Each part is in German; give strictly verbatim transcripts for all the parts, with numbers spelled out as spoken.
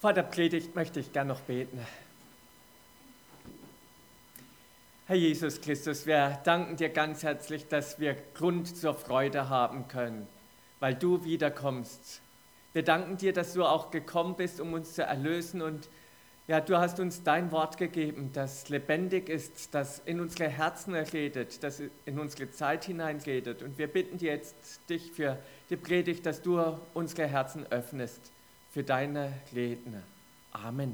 Vor der Predigt möchte ich gern noch beten. Herr Jesus Christus, wir danken dir ganz herzlich, dass wir Grund zur Freude haben können, weil du wiederkommst. Wir danken dir, dass du auch gekommen bist, um uns zu erlösen, und ja, du hast uns dein Wort gegeben, das lebendig ist, das in unsere Herzen redet, das in unsere Zeit hineinredet. Und wir bitten dir jetzt dich für die Predigt, dass du unsere Herzen öffnest für deine Reden. Amen.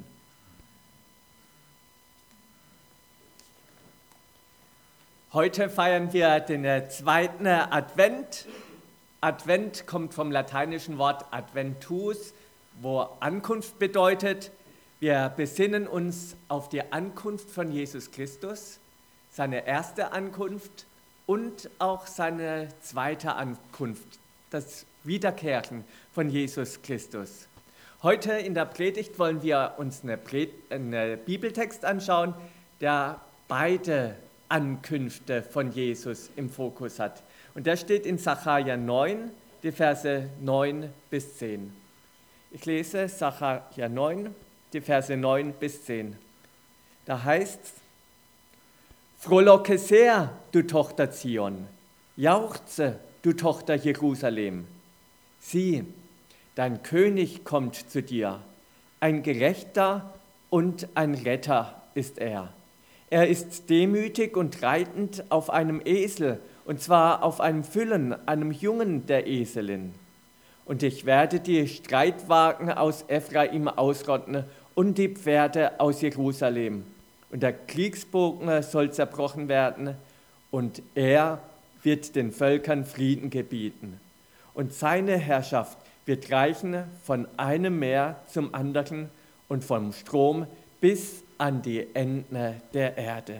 Heute feiern wir den zweiten Advent. Advent kommt vom lateinischen Wort adventus, wo Ankunft bedeutet. Wir besinnen uns auf die Ankunft von Jesus Christus, seine erste Ankunft und auch seine zweite Ankunft, das Wiederkehren von Jesus Christus. Heute in der Predigt wollen wir uns einen Pre- eine Bibeltext anschauen, der beide Ankünfte von Jesus im Fokus hat. Und der steht in Sacharja neun, die Verse neun bis zehn. Ich lese Sacharja neun, die Verse neun bis zehn. Da heißt es: Frohlocke sehr, du Tochter Zion, jauchze, du Tochter Jerusalem. Sieh, dein König kommt zu dir, ein Gerechter und ein Retter ist er. Er ist demütig und reitend auf einem Esel, und zwar auf einem Füllen, einem Jungen der Eselin. Und ich werde die Streitwagen aus Ephraim ausrotten und die Pferde aus Jerusalem. Und der Kriegsbogen soll zerbrochen werden, und er wird den Völkern Frieden gebieten. Und seine Herrschaft wird reichen von einem Meer zum anderen und vom Strom bis an die Enden der Erde.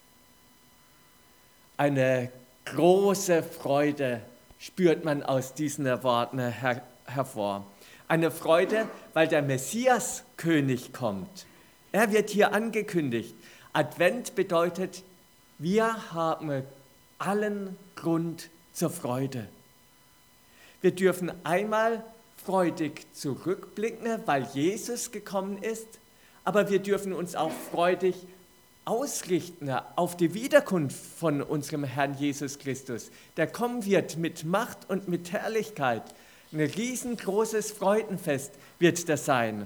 Eine große Freude spürt man aus diesen Worten her- hervor. Eine Freude, weil der Messias König kommt. Er wird hier angekündigt. Advent bedeutet, wir haben allen Grund zur Freude. Wir dürfen einmal freudig zurückblicken, weil Jesus gekommen ist, aber wir dürfen uns auch freudig ausrichten auf die Wiederkunft von unserem Herrn Jesus Christus, der kommen wird mit Macht und mit Herrlichkeit. Ein riesengroßes Freudenfest wird das sein.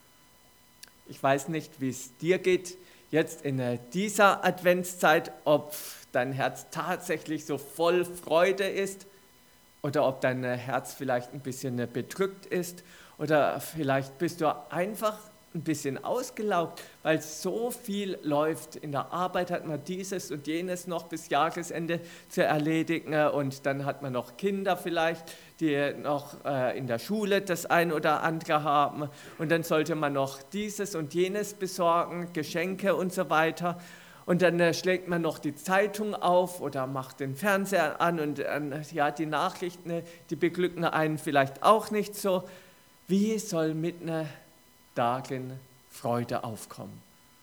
Ich weiß nicht, wie es dir geht jetzt in dieser Adventszeit, ob dein Herz tatsächlich so voll Freude ist oder ob dein Herz vielleicht ein bisschen bedrückt ist oder vielleicht bist du einfach ein bisschen ausgelaugt, weil so viel läuft. In der Arbeit hat man dieses und jenes noch bis Jahresende zu erledigen, und dann hat man noch Kinder vielleicht, die noch äh, in der Schule das ein oder andere haben, und dann sollte man noch dieses und jenes besorgen, Geschenke und so weiter. Und dann äh, schlägt man noch die Zeitung auf oder macht den Fernseher an, und äh, ja, die Nachrichten, die beglücken einen vielleicht auch nicht so. Wie soll mitten darin Freude aufkommen?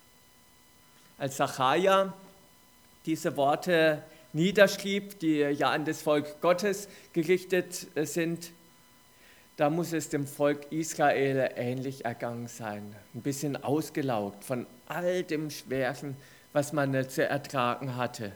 Als Sacharja diese Worte niederschrieb, die ja an das Volk Gottes gerichtet sind, da muss es dem Volk Israel ähnlich ergangen sein. Ein bisschen ausgelaugt von all dem Schweren, was man zu ertragen hatte.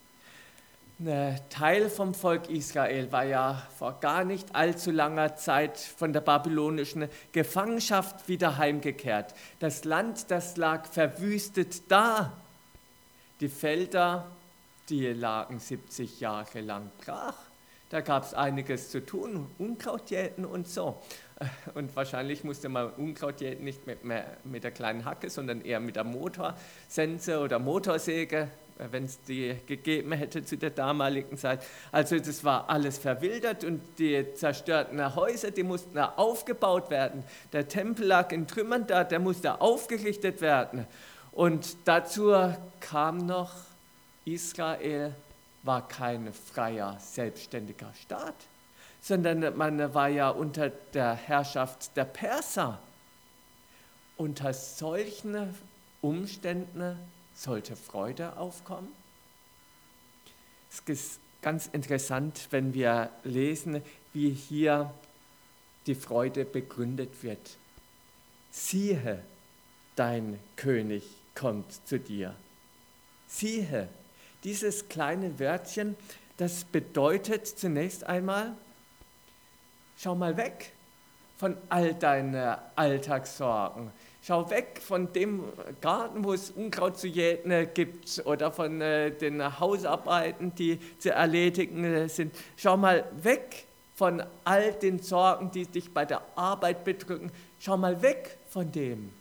Ein Teil vom Volk Israel war ja vor gar nicht allzu langer Zeit von der babylonischen Gefangenschaft wieder heimgekehrt. Das Land, das lag verwüstet da. Die Felder, die lagen siebzig Jahre lang brach. Da gab es einiges zu tun, Unkraut jäten und so. Und wahrscheinlich musste man Unkraut jäten nicht mit, mit der kleinen Hacke, sondern eher mit der Motorsense oder Motorsäge, wenn es die gegeben hätte zu der damaligen Zeit. Also das war alles verwildert, und die zerstörten Häuser, die mussten aufgebaut werden. Der Tempel lag in Trümmern da, der musste aufgerichtet werden. Und dazu kam noch, Israel war kein freier, selbstständiger Staat, sondern man war ja unter der Herrschaft der Perser. Unter solchen Umständen sollte Freude aufkommen? Es ist ganz interessant, wenn wir lesen, wie hier die Freude begründet wird. siehe, dein König kommt zu dir. Siehe, dieses kleine Wörtchen, das bedeutet zunächst einmal, schau mal weg von all deinen Alltagssorgen. Schau weg von dem Garten, wo es Unkraut zu jäten gibt oder von äh, den Hausarbeiten, die zu erledigen sind. Schau mal weg von all den Sorgen, die dich bei der Arbeit bedrücken. Schau mal weg von dem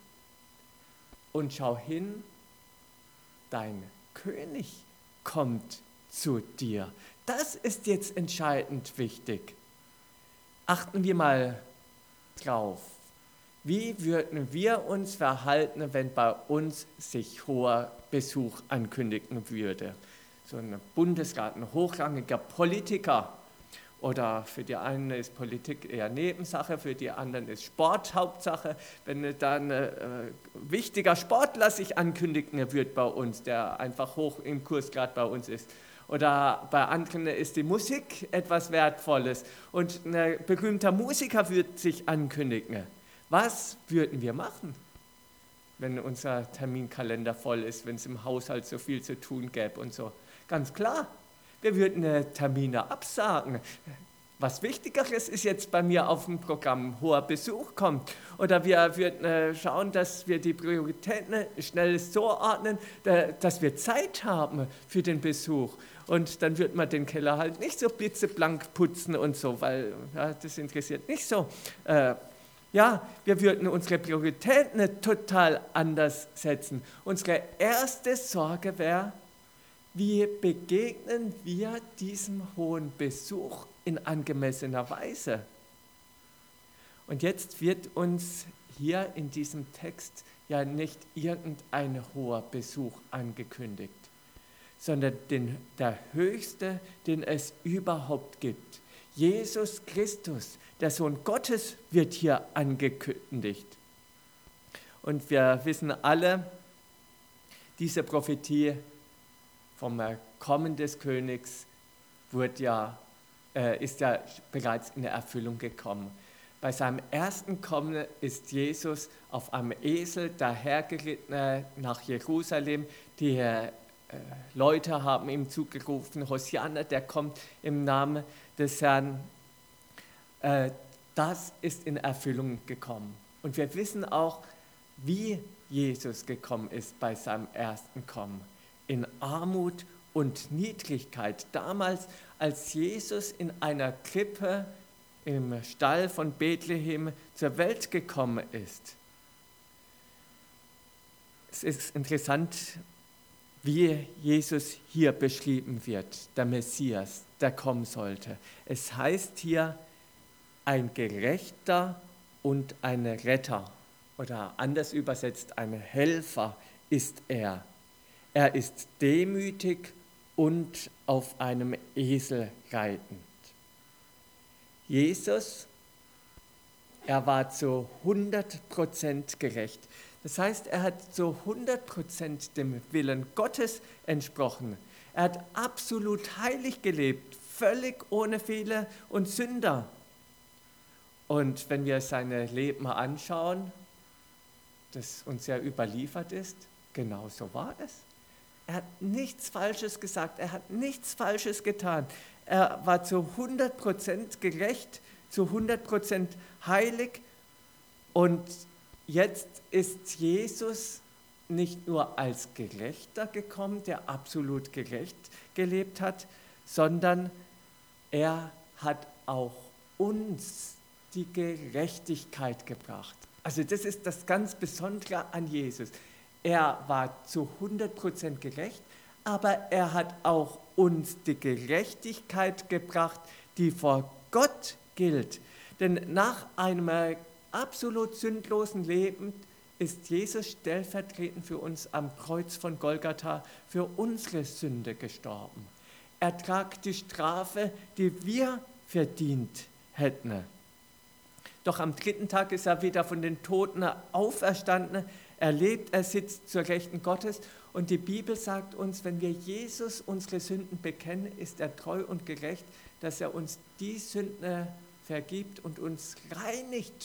und schau hin, dein König kommt zu dir. Das ist jetzt entscheidend wichtig. Achten wir mal drauf. Wie würden wir uns verhalten, wenn bei uns sich hoher Besuch ankündigen würde? So ein Bundesrat, ein hochrangiger Politiker, oder für die einen ist Politik eher Nebensache, für die anderen ist Sport Hauptsache. Wenn dann ein äh, wichtiger Sportler sich ankündigen wird bei uns, der einfach hoch im Kurs gerade bei uns ist, oder bei anderen ist die Musik etwas Wertvolles und ein berühmter Musiker wird sich ankündigen. Was würden wir machen, wenn unser Terminkalender voll ist, wenn es im Haushalt so viel zu tun gäbe und so? Ganz klar, wir würden Termine absagen. Was Wichtigeres ist jetzt bei mir auf dem Programm, hoher Besuch kommt. Oder wir würden schauen, dass wir die Prioritäten schnell so ordnen, dass wir Zeit haben für den Besuch. Und dann wird man den Keller halt nicht so blitzeblank putzen und so, weil ja, das interessiert nicht so. Äh, Ja, wir würden unsere Prioritäten total anders setzen. Unsere erste Sorge wäre, wie begegnen wir diesem hohen Besuch in angemessener Weise? Und jetzt wird uns hier in diesem Text ja nicht irgendein hoher Besuch angekündigt, sondern den, der höchste, den es überhaupt gibt. Jesus Christus, der Sohn Gottes, wird hier angekündigt. Und wir wissen alle, diese Prophetie vom Kommen des Königs wurde ja, äh, ist ja bereits in Erfüllung gekommen. Bei seinem ersten Kommen ist Jesus auf einem Esel dahergeritten nach Jerusalem. Die äh, Leute haben ihm zugerufen, Hosianna, der kommt im Namen des Herrn. Äh, das ist in Erfüllung gekommen. Und wir wissen auch, wie Jesus gekommen ist bei seinem ersten Kommen. In Armut und Niedrigkeit. Damals, als Jesus in einer Krippe im Stall von Bethlehem zur Welt gekommen ist. Es ist interessant, wie Jesus hier beschrieben wird, der Messias, der kommen sollte. Es heißt hier, ein Gerechter und ein Retter oder anders übersetzt, ein Helfer ist er. Er ist demütig und auf einem Esel reitend. Jesus, er war zu hundert Prozent gerecht. Das heißt, er hat zu hundert Prozent dem Willen Gottes entsprochen. Er hat absolut heilig gelebt, völlig ohne Fehler und Sünder. Und wenn wir seine Leben anschauen, das uns ja überliefert ist, genau so war es. Er hat nichts Falsches gesagt, er hat nichts Falsches getan. Er war zu hundert Prozent gerecht, zu hundert Prozent heilig. Und jetzt ist Jesus nicht nur als Gerechter gekommen, der absolut gerecht gelebt hat, sondern er hat auch uns die Gerechtigkeit gebracht. Also das ist das ganz Besondere an Jesus. Er war zu hundert Prozent gerecht, aber er hat auch uns die Gerechtigkeit gebracht, die vor Gott gilt. Denn nach einem absolut sündlosen Leben ist Jesus stellvertretend für uns am Kreuz von Golgatha für unsere Sünde gestorben. Er tragt die Strafe, die wir verdient hätten. Doch am dritten Tag ist er wieder von den Toten auferstanden. Er lebt, er sitzt zur Rechten Gottes. Und die Bibel sagt uns, wenn wir Jesus unsere Sünden bekennen, ist er treu und gerecht, dass er uns die Sünden vergibt und uns reinigt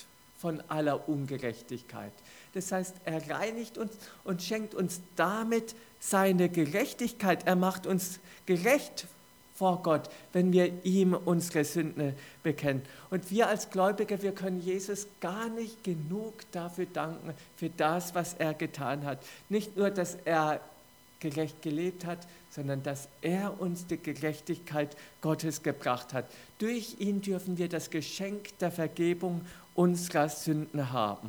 von aller Ungerechtigkeit. Das heißt, er reinigt uns und schenkt uns damit seine Gerechtigkeit. Er macht uns gerecht vor Gott, wenn wir ihm unsere Sünden bekennen. Und wir als Gläubige, wir können Jesus gar nicht genug dafür danken, für das, was er getan hat. Nicht nur, dass er gerecht gelebt hat, sondern dass er uns die Gerechtigkeit Gottes gebracht hat. Durch ihn dürfen wir das Geschenk der Vergebung unserer Sünden haben.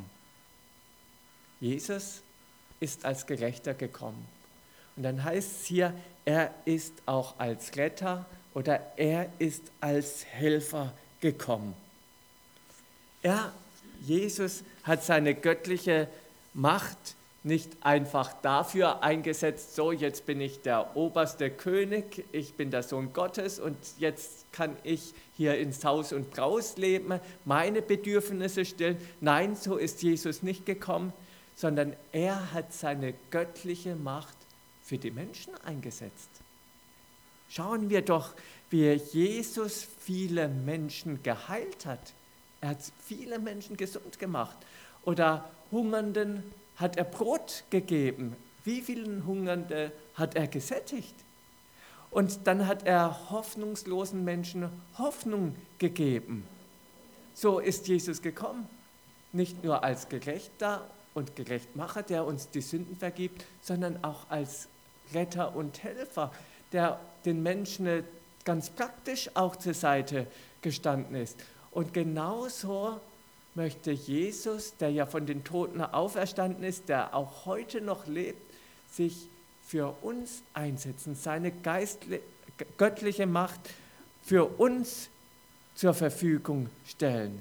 Jesus ist als Gerechter gekommen. Und dann heißt es hier, er ist auch als Retter oder er ist als Helfer gekommen. Er, Jesus, hat seine göttliche Macht nicht einfach dafür eingesetzt, so jetzt bin ich der oberste König, ich bin der Sohn Gottes und jetzt kann ich hier ins Haus und Braus leben, meine Bedürfnisse stillen. Nein, so ist Jesus nicht gekommen, sondern er hat seine göttliche Macht für die Menschen eingesetzt. Schauen wir doch, wie Jesus viele Menschen geheilt hat. Er hat viele Menschen gesund gemacht. Oder Hungernden hat er Brot gegeben. Wie vielen Hungernden hat er gesättigt? Und dann hat er hoffnungslosen Menschen Hoffnung gegeben. So ist Jesus gekommen. Nicht nur als Gerechter und Gerechtmacher, der uns die Sünden vergibt, sondern auch als Retter und Helfer, der den Menschen ganz praktisch auch zur Seite gestanden ist. Und genauso möchte Jesus, der ja von den Toten auferstanden ist, der auch heute noch lebt, sich für uns einsetzen, seine geistliche, göttliche Macht für uns zur Verfügung stellen.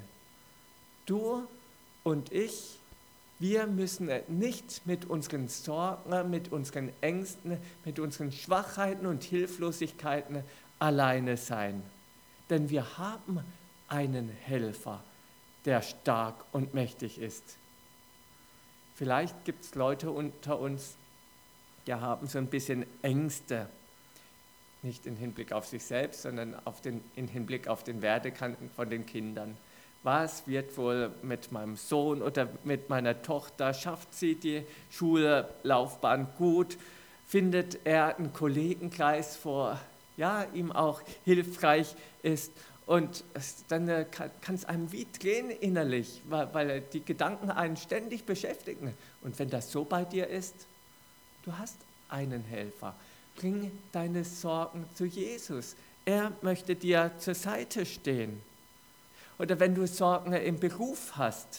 Du und ich, wir müssen nicht mit unseren Sorgen, mit unseren Ängsten, mit unseren Schwachheiten und Hilflosigkeiten alleine sein. Denn wir haben einen Helfer, der stark und mächtig ist. Vielleicht gibt es Leute unter uns, die haben so ein bisschen Ängste, nicht im Hinblick auf sich selbst, sondern auf den, im Hinblick auf den Werdegang von den Kindern. Was wird wohl mit meinem Sohn oder mit meiner Tochter? Schafft sie die Schullaufbahn gut? Findet er einen Kollegenkreis, wo ja, ihm auch hilfreich ist? Und dann kann es einem wie drehen innerlich, weil, weil die Gedanken einen ständig beschäftigen. Und wenn das so bei dir ist, du hast einen Helfer. Bring deine Sorgen zu Jesus. Er möchte dir zur Seite stehen. Oder wenn du Sorgen im Beruf hast,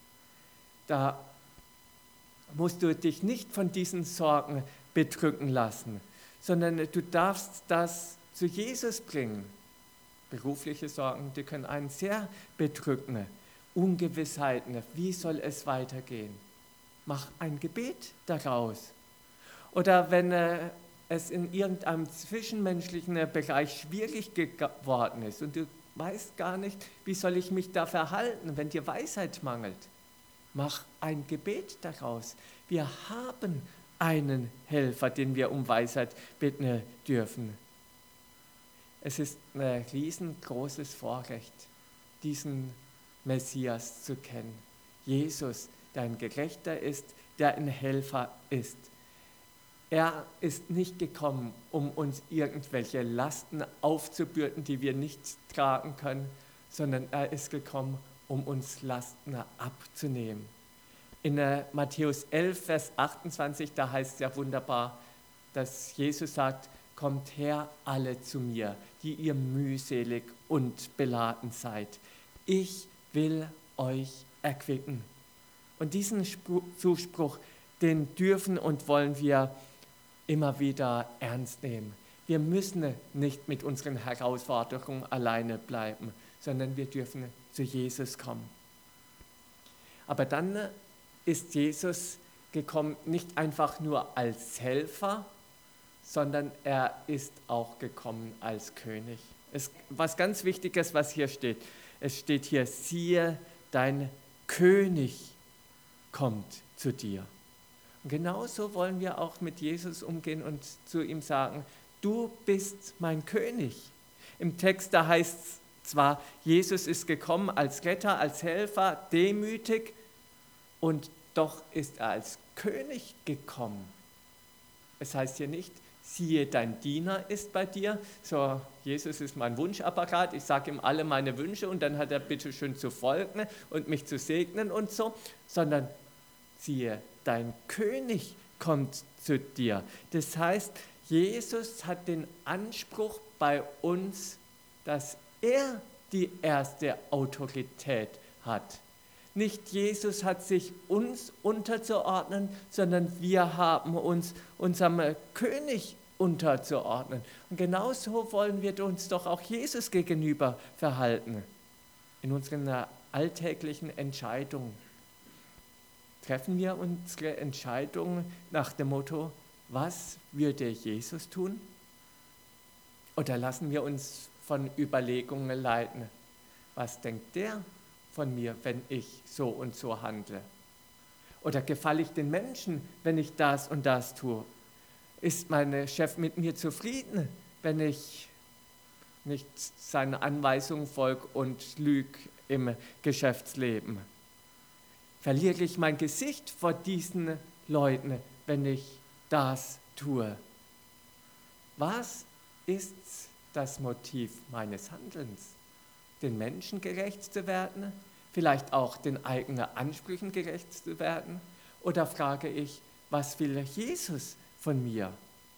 da musst du dich nicht von diesen Sorgen bedrücken lassen, sondern du darfst das zu Jesus bringen. Berufliche Sorgen, die können einen sehr bedrücken. Ungewissheiten, wie soll es weitergehen? Mach ein Gebet daraus. Oder wenn äh, es in irgendeinem zwischenmenschlichen Bereich schwierig geworden ist und du weißt gar nicht, wie soll ich mich da verhalten, wenn dir Weisheit mangelt, mach ein Gebet daraus. Wir haben einen Helfer, den wir um Weisheit bitten dürfen. Es ist ein riesengroßes Vorrecht, diesen Messias zu kennen. Jesus, der ein Gerechter ist, der ein Helfer ist. Er ist nicht gekommen, um uns irgendwelche Lasten aufzubürden, die wir nicht tragen können, sondern er ist gekommen, um uns Lasten abzunehmen. In Matthäus elf, Vers achtundzwanzig, da heißt es ja wunderbar, dass Jesus sagt, kommt her alle zu mir, die ihr mühselig und beladen seid. Ich will euch erquicken. Und diesen Zuspruch, den dürfen und wollen wir immer wieder ernst nehmen. Wir müssen nicht mit unseren Herausforderungen alleine bleiben, sondern wir dürfen zu Jesus kommen. Aber dann ist Jesus gekommen, nicht einfach nur als Helfer, sondern er ist auch gekommen als König. Es, was ganz Wichtiges, was hier steht, es steht hier, siehe, dein König kommt zu dir. Und genauso wollen wir auch mit Jesus umgehen und zu ihm sagen, du bist mein König. Im Text, da heißt es zwar, Jesus ist gekommen als Retter, als Helfer, demütig, und doch ist er als König gekommen. Es heißt hier nicht, siehe, dein Diener ist bei dir. So, Jesus ist mein Wunschapparat, ich sage ihm alle meine Wünsche und dann hat er bitte schön zu folgen und mich zu segnen und so, sondern siehe, dein König kommt zu dir. Das heißt, Jesus hat den Anspruch bei uns, dass er die erste Autorität hat. Nicht Jesus hat sich uns unterzuordnen, sondern wir haben uns unserem König unterzuordnen. Und genauso wollen wir uns doch auch Jesus gegenüber verhalten. In unseren alltäglichen Entscheidungen. Treffen wir unsere Entscheidungen nach dem Motto, was würde Jesus tun? Oder lassen wir uns von Überlegungen leiten, was denkt der von mir, wenn ich so und so handle? Oder gefalle ich den Menschen, wenn ich das und das tue? Ist mein Chef mit mir zufrieden, wenn ich nicht seinen Anweisungen folge und lüge im Geschäftsleben? Verliere ich mein Gesicht vor diesen Leuten, wenn ich das tue? Was ist das Motiv meines Handelns? Den Menschen gerecht zu werden? Vielleicht auch den eigenen Ansprüchen gerecht zu werden? Oder frage ich, was will Jesus von mir?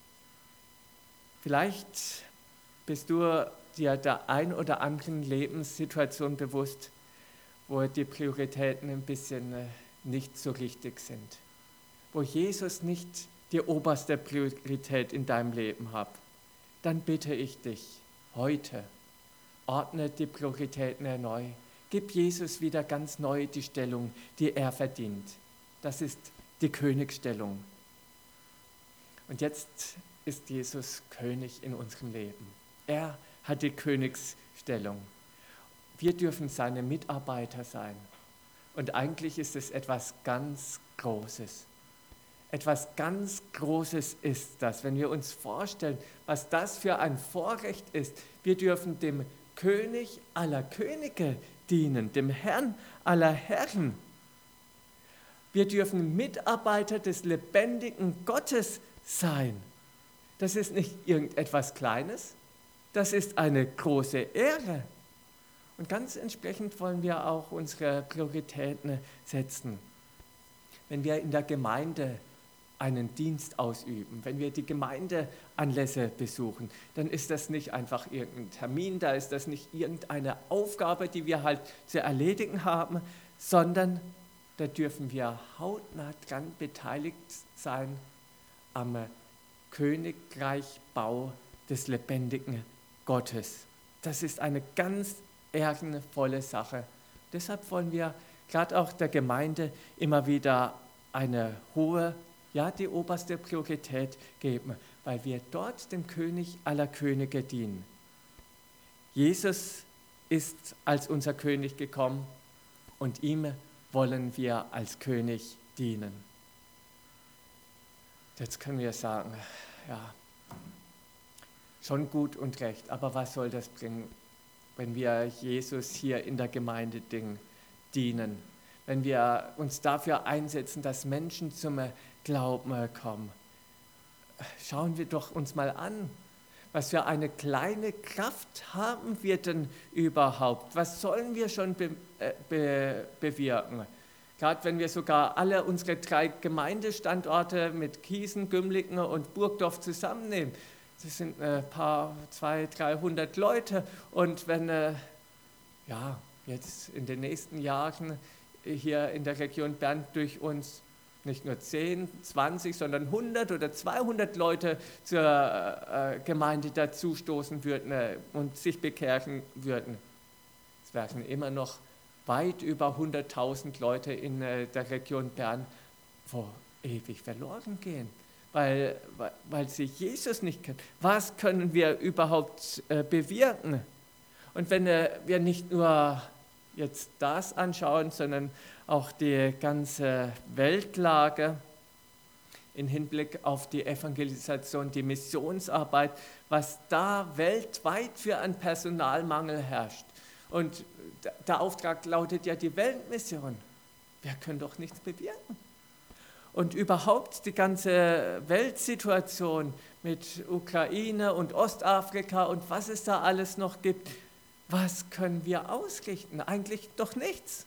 Vielleicht bist du dir der ein oder anderen Lebenssituation bewusst, wo die Prioritäten ein bisschen nicht so richtig sind, wo Jesus nicht die oberste Priorität in deinem Leben hat, dann bitte ich dich heute, ordne die Prioritäten erneu, gib Jesus wieder ganz neu die Stellung, die er verdient. Das ist die Königsstellung. Und jetzt ist Jesus König in unserem Leben. Er hat die Königsstellung. Wir dürfen seine Mitarbeiter sein. Und eigentlich ist es etwas ganz Großes. Etwas ganz Großes ist das, wenn wir uns vorstellen, was das für ein Vorrecht ist. Wir dürfen dem König aller Könige dienen, dem Herrn aller Herren. Wir dürfen Mitarbeiter des lebendigen Gottes sein. Das ist nicht irgendetwas Kleines, das ist eine große Ehre. Und ganz entsprechend wollen wir auch unsere Prioritäten setzen. Wenn wir in der Gemeinde einen Dienst ausüben, wenn wir die Gemeindeanlässe besuchen, dann ist das nicht einfach irgendein Termin, da ist das nicht irgendeine Aufgabe, die wir halt zu erledigen haben, sondern da dürfen wir hautnah dran beteiligt sein am Königreichbau des lebendigen Gottes. Das ist eine ganz ehrenvolle Sache. Deshalb wollen wir gerade auch der Gemeinde immer wieder eine hohe, ja die oberste Priorität geben, weil wir dort dem König aller Könige dienen. Jesus ist als unser König gekommen und ihm wollen wir als König dienen. Jetzt können wir sagen, ja, schon gut und recht, aber was soll das bringen, wenn wir Jesus hier in der Gemeinde dienen, wenn wir uns dafür einsetzen, dass Menschen zum Glauben kommen? Schauen wir doch uns mal an, was für eine kleine Kraft haben wir denn überhaupt? Was sollen wir schon be, äh, be, bewirken? Gerade wenn wir sogar alle unsere drei Gemeindestandorte mit Kießen, Gümliken und Burgdorf zusammennehmen. Das sind ein paar, zweihundert, dreihundert Leute. Und wenn äh, ja, jetzt in den nächsten Jahren hier in der Region Bern durch uns nicht nur zehn, zwanzig, sondern hundert oder zweihundert Leute zur äh, Gemeinde dazustoßen würden äh, und sich bekehren würden, es wären immer noch weit über hunderttausend Leute in äh, der Region Bern, wo ewig verloren gehen. Weil, weil, weil sie Jesus nicht kennen. Was können wir überhaupt äh, bewirken? Und wenn äh, wir nicht nur jetzt das anschauen, sondern auch die ganze Weltlage im Hinblick auf die Evangelisation, die Missionsarbeit, was da weltweit für einen Personalmangel herrscht. Und der Auftrag lautet ja die Weltmission. Wir können doch nichts bewirken. Und überhaupt die ganze Weltsituation mit Ukraine und Ostafrika und was es da alles noch gibt, was können wir ausrichten? Eigentlich doch nichts.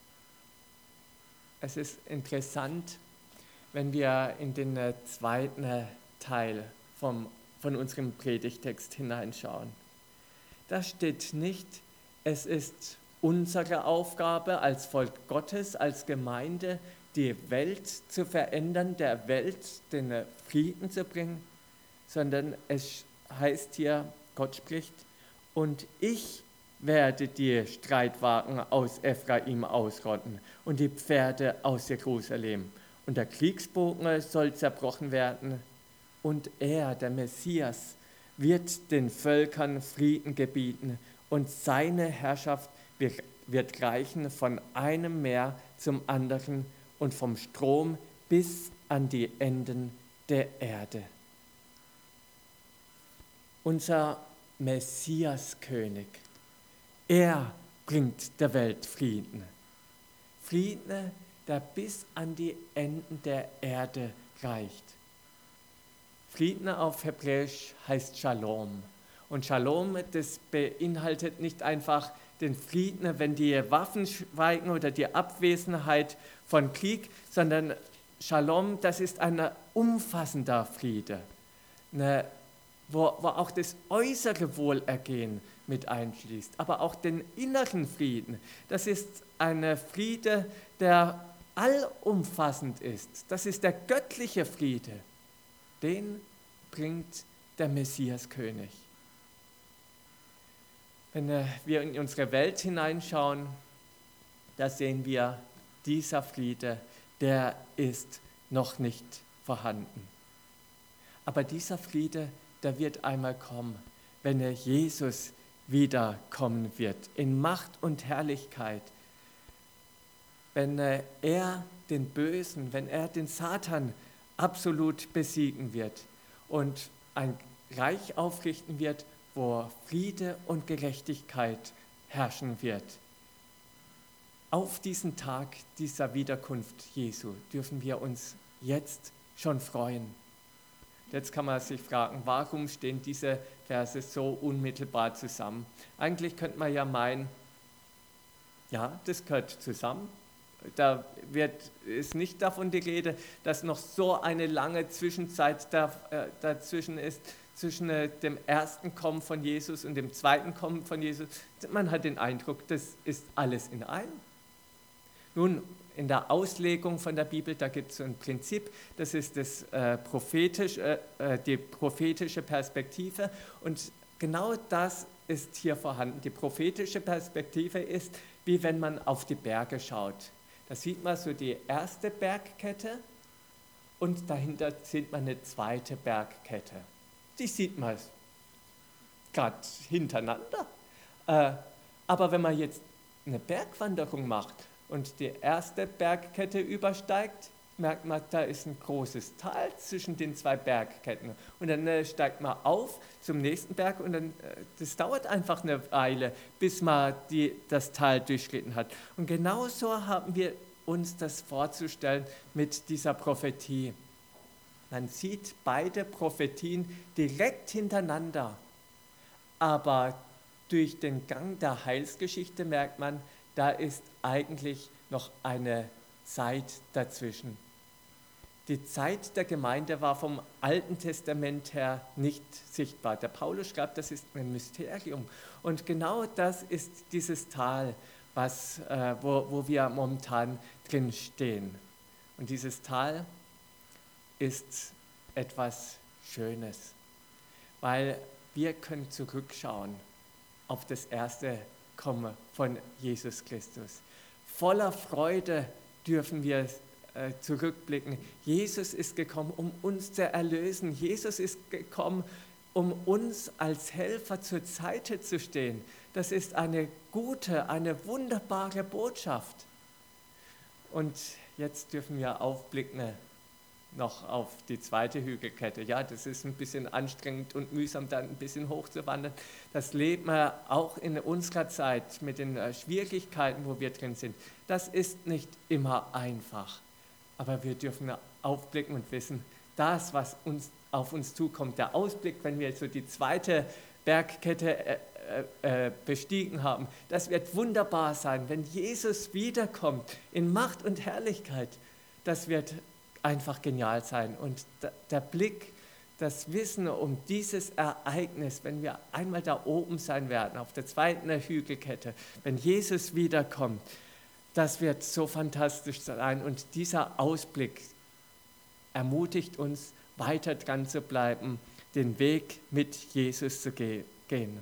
Es ist interessant, wenn wir in den zweiten Teil vom, von unserem Predigtext hineinschauen. Da steht nicht, es ist unsere Aufgabe als Volk Gottes, als Gemeinde, die Welt zu verändern, der Welt den Frieden zu bringen, sondern es heißt hier, Gott spricht, und ich werde die Streitwagen aus Ephraim ausrotten und die Pferde aus Jerusalem. Und der Kriegsbogen soll zerbrochen werden. Und er, der Messias, wird den Völkern Frieden gebieten und seine Herrschaft wird reichen von einem Meer zum anderen und vom Strom bis an die Enden der Erde. Unser Messiaskönig, er bringt der Welt Frieden. Frieden, der bis an die Enden der Erde reicht. Frieden auf Hebräisch heißt Shalom. Und Shalom, das beinhaltet nicht einfach den Frieden, wenn die Waffen schweigen oder die Abwesenheit von Krieg, sondern Shalom, das ist ein umfassender Friede, eine, wo, wo auch das äußere Wohlergehen mit einschließt, aber auch den inneren Frieden. Das ist ein Friede, der allumfassend ist. Das ist der göttliche Friede. Den bringt der Messiaskönig. Wenn wir in unsere Welt hineinschauen, da sehen wir, dieser Friede, der ist noch nicht vorhanden. Aber dieser Friede, der wird einmal kommen, wenn Jesus wiederkommen wird, in Macht und Herrlichkeit. Wenn er den Bösen, wenn er den Satan absolut besiegen wird und ein Reich aufrichten wird, wo Friede und Gerechtigkeit herrschen wird. Auf diesen Tag dieser Wiederkunft Jesu dürfen wir uns jetzt schon freuen. Jetzt kann man sich fragen, warum stehen diese Verse so unmittelbar zusammen? Eigentlich könnte man ja meinen, ja, das gehört zusammen. Da wird, ist nicht davon die Rede, dass noch so eine lange Zwischenzeit da, äh, dazwischen ist, zwischen äh, dem ersten Kommen von Jesus und dem zweiten Kommen von Jesus. Man hat den Eindruck, das ist alles in einem. Nun, in der Auslegung von der Bibel, da gibt es so ein Prinzip, das ist das, äh, prophetisch, äh, die prophetische Perspektive, und genau das ist hier vorhanden. Die prophetische Perspektive ist, wie wenn man auf die Berge schaut. Da sieht man so die erste Bergkette und dahinter sieht man eine zweite Bergkette. Die sieht man gerade hintereinander. Äh, aber wenn man jetzt eine Bergwanderung macht und die erste Bergkette übersteigt, merkt man, da ist ein großes Tal zwischen den zwei Bergketten. Und dann äh, steigt man auf zum nächsten Berg und dann, äh, das dauert einfach eine Weile, bis man die, das Tal durchschritten hat. Und genauso haben wir uns das vorzustellen mit dieser Prophetie. Man sieht beide Prophetien direkt hintereinander, aber durch den Gang der Heilsgeschichte merkt man, da ist eigentlich noch eine Zeit dazwischen. Die Zeit der Gemeinde war vom Alten Testament her nicht sichtbar. Der Paulus schreibt, das ist ein Mysterium. Und genau das ist dieses Tal, was, äh, wo, wo wir momentan drin stehen. Und dieses Tal ist etwas Schönes, weil wir können zurückschauen auf das erste Kommen von Jesus Christus. Voller Freude dürfen wir äh, zurückblicken. Jesus ist gekommen, um uns zu erlösen. Jesus ist gekommen, um uns als Helfer zur Seite zu stehen. Das ist eine gute, eine wunderbare Botschaft. Und jetzt dürfen wir aufblicken noch auf die zweite Hügelkette. Ja, das ist ein bisschen anstrengend und mühsam, dann ein bisschen hochzuwandern. Das leben wir auch in unserer Zeit mit den Schwierigkeiten, wo wir drin sind. Das ist nicht immer einfach, aber wir dürfen aufblicken und wissen, das, was uns auf uns zukommt, der Ausblick, wenn wir so die zweite Bergkette äh, äh, bestiegen haben, das wird wunderbar sein, wenn Jesus wiederkommt in Macht und Herrlichkeit. Das wird einfach genial sein. Und der Blick, das Wissen um dieses Ereignis, wenn wir einmal da oben sein werden, auf der zweiten Hügelkette, wenn Jesus wiederkommt, das wird so fantastisch sein. Und dieser Ausblick ermutigt uns, weiter dran zu bleiben, den Weg mit Jesus zu ge- gehen.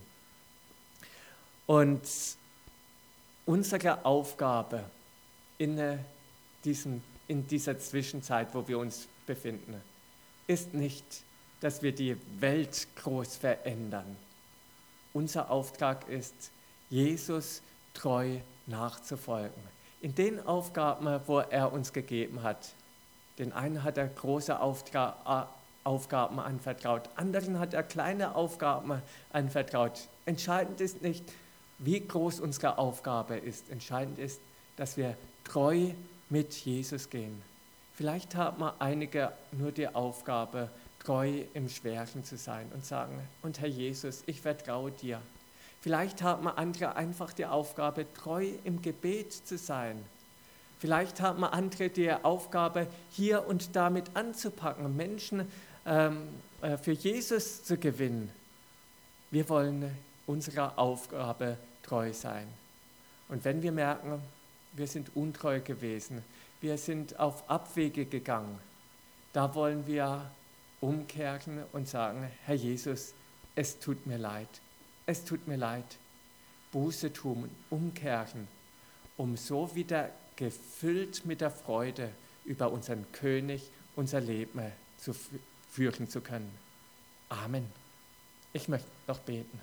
Und unsere Aufgabe in diesem in dieser Zwischenzeit, wo wir uns befinden, ist nicht, dass wir die Welt groß verändern. Unser Auftrag ist, Jesus treu nachzufolgen. In den Aufgaben, wo er uns gegeben hat. Den einen hat er große Auftra- Aufgaben anvertraut, anderen hat er kleine Aufgaben anvertraut. Entscheidend ist nicht, wie groß unsere Aufgabe ist. Entscheidend ist, dass wir treu mit Jesus gehen. Vielleicht haben einige nur die Aufgabe, treu im Schweren zu sein und sagen, und Herr Jesus, ich vertraue dir. Vielleicht haben andere einfach die Aufgabe, treu im Gebet zu sein. Vielleicht haben andere die Aufgabe, hier und damit anzupacken, Menschen ähm, äh, für Jesus zu gewinnen. Wir wollen unserer Aufgabe treu sein. Und wenn wir merken, wir sind untreu gewesen, wir sind auf Abwege gegangen, da wollen wir umkehren und sagen, Herr Jesus, es tut mir leid, es tut mir leid, Buße tun, umkehren, um so wieder gefüllt mit der Freude über unseren König, unser Leben zu führen zu können. Amen. Ich möchte noch beten.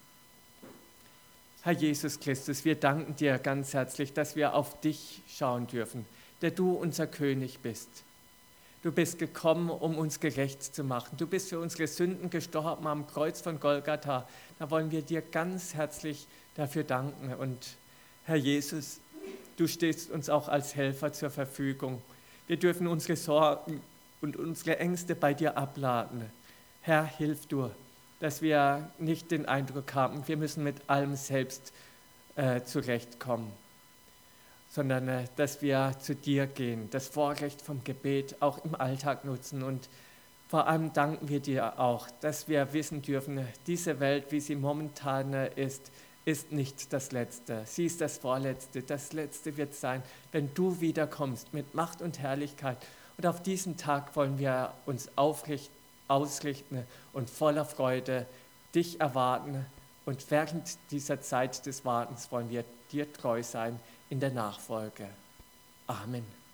Herr Jesus Christus, wir danken dir ganz herzlich, dass wir auf dich schauen dürfen, der du unser König bist. Du bist gekommen, um uns gerecht zu machen. Du bist für unsere Sünden gestorben am Kreuz von Golgatha. Da wollen wir dir ganz herzlich dafür danken. Und Herr Jesus, du stehst uns auch als Helfer zur Verfügung. Wir dürfen unsere Sorgen und unsere Ängste bei dir abladen. Herr, hilf du, dass wir nicht den Eindruck haben, wir müssen mit allem selbst äh, zurechtkommen, sondern äh, dass wir zu dir gehen, das Vorrecht vom Gebet auch im Alltag nutzen. Und vor allem danken wir dir auch, dass wir wissen dürfen, diese Welt, wie sie momentan äh, ist, ist nicht das Letzte. Sie ist das Vorletzte. Das Letzte wird sein, wenn du wiederkommst mit Macht und Herrlichkeit. Und auf diesen Tag wollen wir uns aufrichten, ausrichten und voller Freude dich erwarten. Und während dieser Zeit des Wartens wollen wir dir treu sein in der Nachfolge. Amen.